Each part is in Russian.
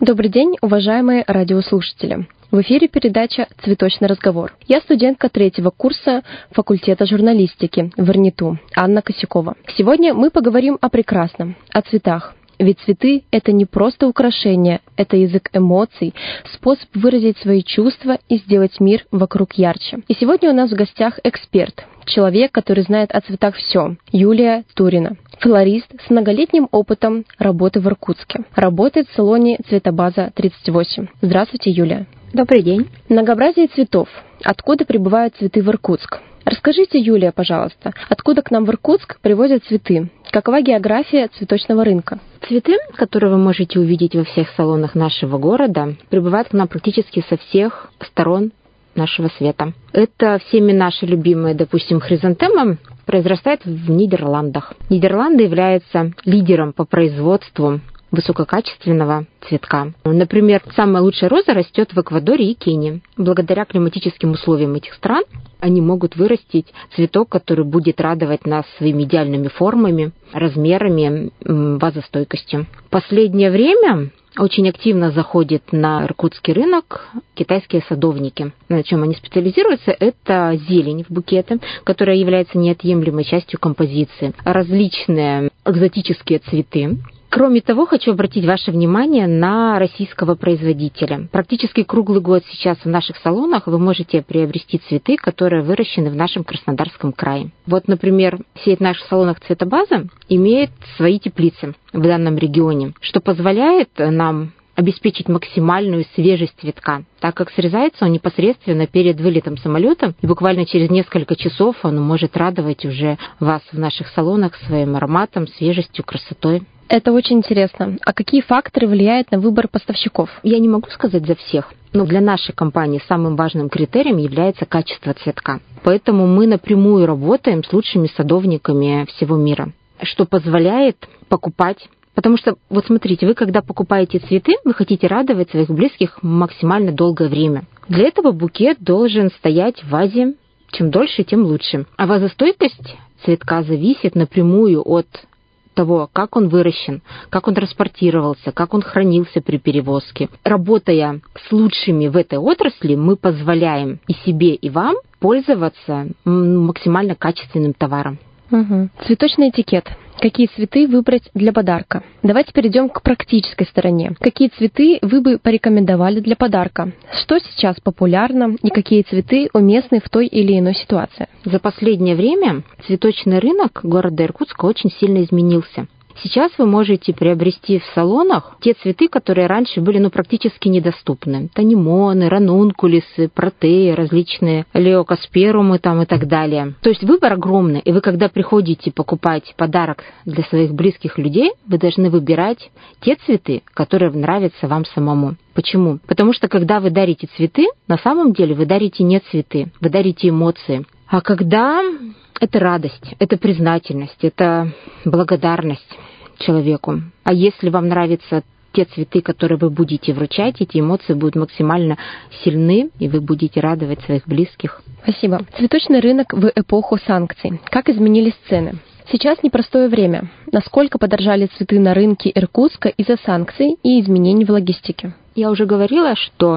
Добрый день, уважаемые радиослушатели. В эфире передача «Цветочный разговор». Я студентка 3-го курса факультета журналистики в РНИТУ Анна Косякова. Сегодня мы поговорим о прекрасном, о цветах. Ведь цветы — это не просто украшение, это язык эмоций, способ выразить свои чувства и сделать мир вокруг ярче. И сегодня у нас в гостях эксперт, человек, который знает о цветах все, Юлия Турина. Флорист с многолетним опытом работы в Иркутске. Работает в салоне «Цветобаза 38». Здравствуйте, Юлия. Добрый день. Многообразие цветов. Откуда прибывают цветы в Иркутск? Расскажите, Юлия, пожалуйста, откуда к нам в Иркутск привозят цветы? Какова география цветочного рынка? Цветы, которые вы можете увидеть во всех салонах нашего города, прибывают к нам практически со всех сторон нашего света. Это всеми наши любимые, допустим, хризантемы, произрастают в Нидерландах. Нидерланды являются лидером по производству высококачественного цветка. Например, самая лучшая роза растет в Эквадоре и Кении. Благодаря климатическим условиям этих стран они могут вырастить цветок, который будет радовать нас своими идеальными формами, размерами, вазостойкостью. В последнее время очень активно заходят на иркутский рынок китайские садовники. На чем они специализируются? Это зелень в букете, которая является неотъемлемой частью композиции. Различные экзотические цветы. Кроме того, хочу обратить ваше внимание на российского производителя. Практически круглый год сейчас в наших салонах вы можете приобрести цветы, которые выращены в нашем Краснодарском крае. Вот, например, сеть наших салонов «Цветобаза» имеет свои теплицы в данном регионе, что позволяет нам обеспечить максимальную свежесть цветка, так как срезается он непосредственно перед вылетом самолета, и буквально через несколько часов он может радовать уже вас в наших салонах своим ароматом, свежестью, красотой. Это очень интересно. А какие факторы влияют на выбор поставщиков? Я не могу сказать за всех, но для нашей компании самым важным критерием является качество цветка. Поэтому мы напрямую работаем с лучшими садовниками всего мира, что позволяет покупать. Потому что, вот смотрите, вы когда покупаете цветы, вы хотите радовать своих близких максимально долгое время. Для этого букет должен стоять в вазе. Чем дольше, тем лучше. А вазостойкость цветка зависит напрямую от того, как он выращен, как он транспортировался, как он хранился при перевозке. Работая с лучшими в этой отрасли, мы позволяем и себе, и вам пользоваться максимально качественным товаром. Угу. Цветочный этикет. Какие цветы выбрать для подарка? Давайте перейдем к практической стороне. Какие цветы вы бы порекомендовали для подарка? Что сейчас популярно и какие цветы уместны в той или иной ситуации? За последнее время цветочный рынок города Иркутска очень сильно изменился. Сейчас вы можете приобрести в салонах те цветы, которые раньше были практически недоступны. Танимоны, ранункулисы, протеи, различные леокосперумы и так далее. То есть выбор огромный, и вы, когда приходите покупать подарок для своих близких людей, вы должны выбирать те цветы, которые нравятся вам самому. Почему? Потому что когда вы дарите цветы, на самом деле вы дарите не цветы, вы дарите эмоции. А когда это радость, это признательность, это благодарность человеку. А если вам нравятся те цветы, которые вы будете вручать, эти эмоции будут максимально сильны, и вы будете радовать своих близких. Спасибо. Цветочный рынок в эпоху санкций. Как изменились цены? Сейчас непростое время. Насколько подорожали цветы на рынке Иркутска из-за санкций и изменений в логистике? Я уже говорила, что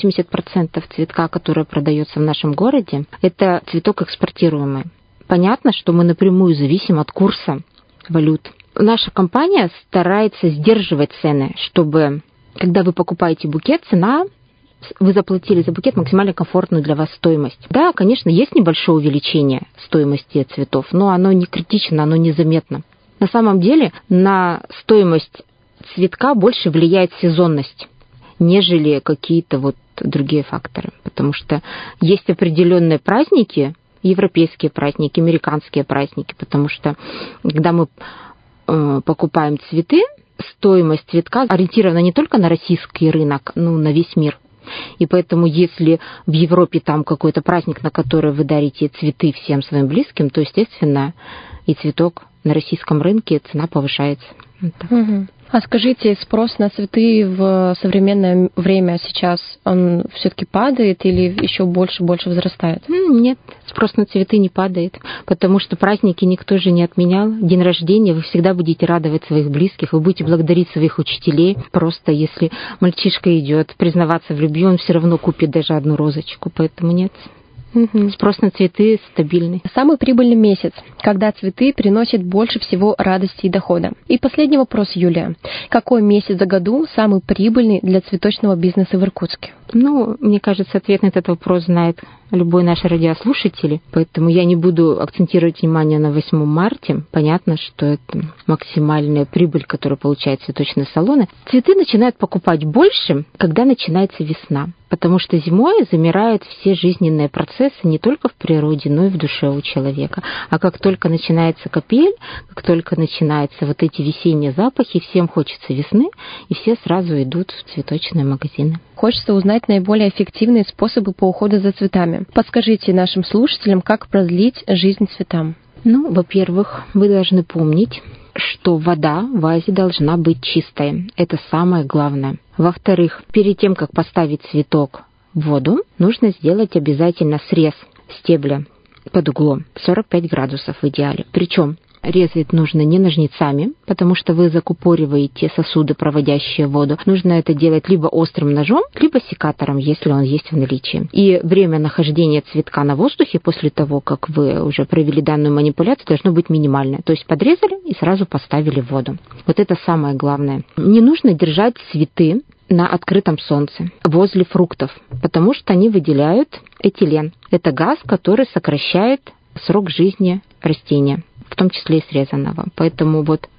80% цветка, который продается в нашем городе, это цветок экспортируемый. Понятно, что мы напрямую зависим от курса валют. Наша компания старается сдерживать цены, чтобы, когда вы покупаете букет, вы заплатили за букет максимально комфортную для вас стоимость. Да, конечно, есть небольшое увеличение стоимости цветов, но оно не критично, оно незаметно. На самом деле на стоимость цветка больше влияет сезонность, нежели какие-то другие факторы. Потому что есть определенные праздники, европейские праздники, американские праздники, потому что когда мы покупаем цветы, стоимость цветка ориентирована не только на российский рынок, но на весь мир. И поэтому, если в Европе там какой-то праздник, на который вы дарите цветы всем своим близким, то, естественно, и цветок на российском рынке цена повышается. Угу. А скажите, спрос на цветы в современное время сейчас, он все-таки падает или еще больше возрастает? Нет, спрос на цветы не падает, потому что праздники никто же не отменял. День рождения вы всегда будете радовать своих близких, вы будете благодарить своих учителей. Просто если мальчишка идет признаваться в любви, он все равно купит даже одну розочку, поэтому нет. Спрос на цветы стабильный. Самый прибыльный месяц, когда цветы приносят больше всего радости и дохода. И последний вопрос, Юлия. Какой месяц в году самый прибыльный для цветочного бизнеса в Иркутске? Мне кажется, ответ на этот вопрос знает любой наш радиослушатель, поэтому я не буду акцентировать внимание на 8 марта. Понятно, что это максимальная прибыль, которую получают цветочные салоны. Цветы начинают покупать больше, когда начинается весна, потому что зимой замирают все жизненные процессы не только в природе, но и в душе у человека. А как только начинается капель, как только начинаются вот эти весенние запахи, всем хочется весны, и все сразу идут в цветочные магазины. Хочется узнать наиболее эффективные способы по уходу за цветами. Подскажите нашим слушателям, как продлить жизнь цветам. Во-первых, вы должны помнить, что вода в вазе должна быть чистая. Это самое главное. Во-вторых, перед тем, как поставить цветок в воду, нужно сделать обязательно срез стебля под углом 45 градусов в идеале. Причем резать нужно не ножницами, потому что вы закупориваете сосуды, проводящие воду. Нужно это делать либо острым ножом, либо секатором, если он есть в наличии. И время нахождения цветка на воздухе после того, как вы уже провели данную манипуляцию, должно быть минимальное. То есть подрезали и сразу поставили в воду. Вот это самое главное. Не нужно держать цветы на открытом солнце, возле фруктов, потому что они выделяют этилен. Это газ, который сокращает срок жизни растения, в том числе и срезанного. Поэтому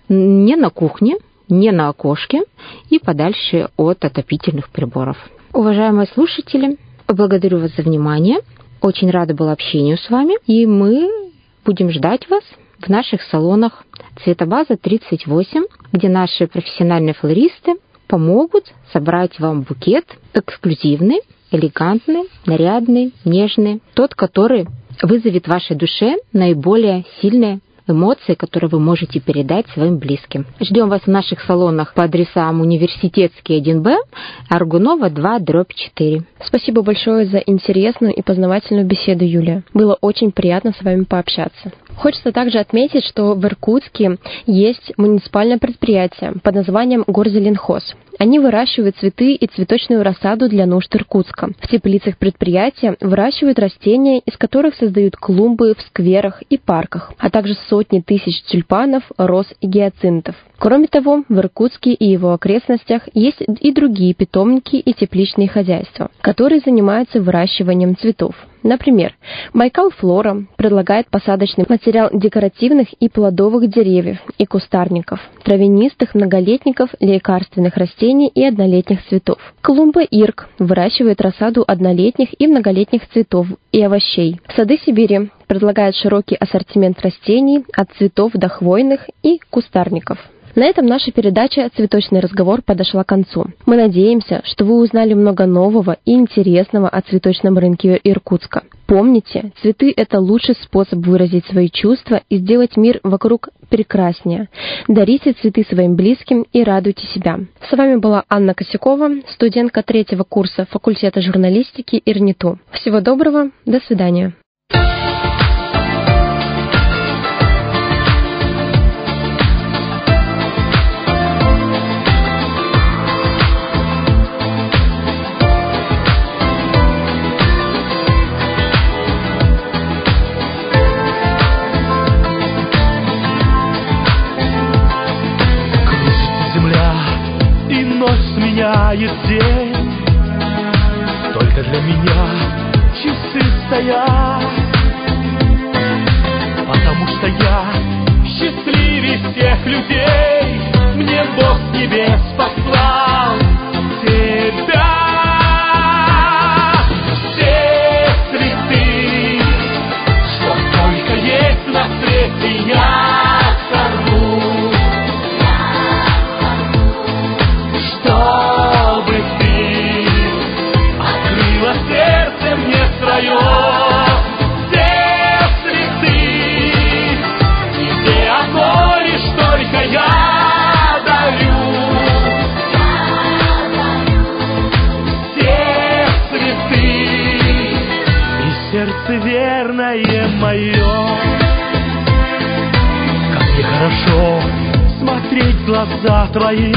не на кухне, не на окошке и подальше от отопительных приборов. Уважаемые слушатели, благодарю вас за внимание. Очень рада была общению с вами. И мы будем ждать вас в наших салонах «Цветобаза 38», где наши профессиональные флористы помогут собрать вам букет эксклюзивный, элегантный, нарядный, нежный. Тот, который вызовет в вашей душе наиболее сильные эмоции, которые вы можете передать своим близким. Ждем вас в наших салонах по адресам: Университетский 1Б, Аргунова 2/4. Спасибо большое за интересную и познавательную беседу, Юлия. Было очень приятно с вами пообщаться. Хочется также отметить, что в Иркутске есть муниципальное предприятие под названием Горзеленхоз. Они выращивают цветы и цветочную рассаду для нужд Иркутска. В теплицах предприятия выращивают растения, из которых создают клумбы в скверах и парках, а также сотни тысяч тюльпанов, роз и гиацинтов. Кроме того, в Иркутске и его окрестностях есть и другие питомники и тепличные хозяйства, которые занимаются выращиванием цветов. Например, Байкал Флора предлагает посадочный материал декоративных и плодовых деревьев и кустарников, травянистых многолетников, лекарственных растений и однолетних цветов. Клумба Ирк выращивает рассаду однолетних и многолетних цветов и овощей. Сады Сибири предлагают широкий ассортимент растений от цветов до хвойных и кустарников. На этом наша передача «Цветочный разговор» подошла к концу. Мы надеемся, что вы узнали много нового и интересного о цветочном рынке Иркутска. Помните, цветы – это лучший способ выразить свои чувства и сделать мир вокруг прекраснее. Дарите цветы своим близким и радуйте себя. С вами была Анна Косякова, студентка 3-го курса факультета журналистики ИРНИТУ. Всего доброго, до свидания. Меняет день, только для меня часы стоят, потому что я счастливее всех людей, мне Бог с небес послал тебя. Все цветы, что только есть на свете, я сорву, чтобы ты открыла сердце мне свое. Все цветы, и где одно лишь только я. сердце верное мое. Как мне хорошо смотреть в глаза твои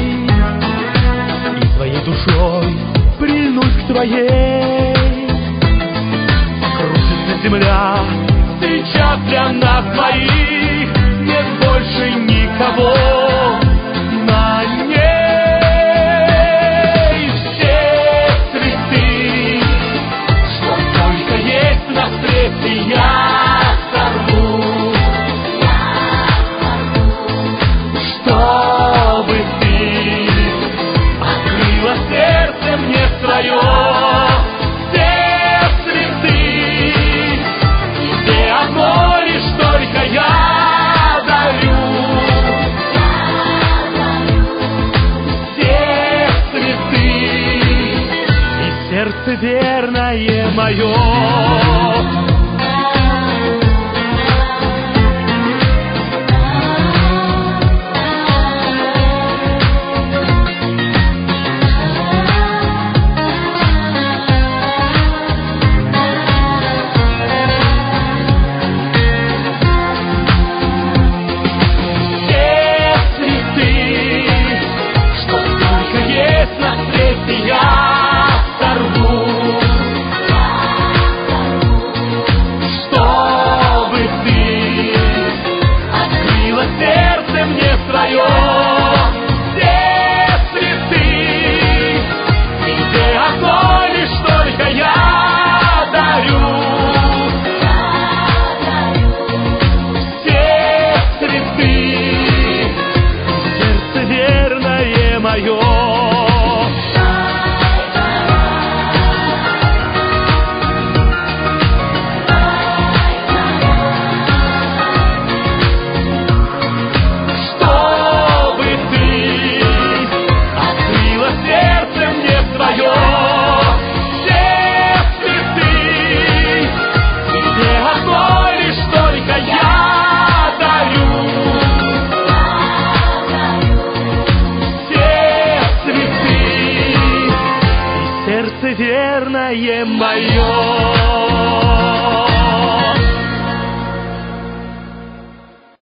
и твоей душой прильнуть к твоей. Кружится земля сейчас для нас двоих, нет больше никого на ней. Все цветы, что только есть на свете, я сорву, чтобы ты открыла сердце мне свое. Все цветы, где одно лишь только я дарю. Все цветы и сердце верное мое. Верное мое.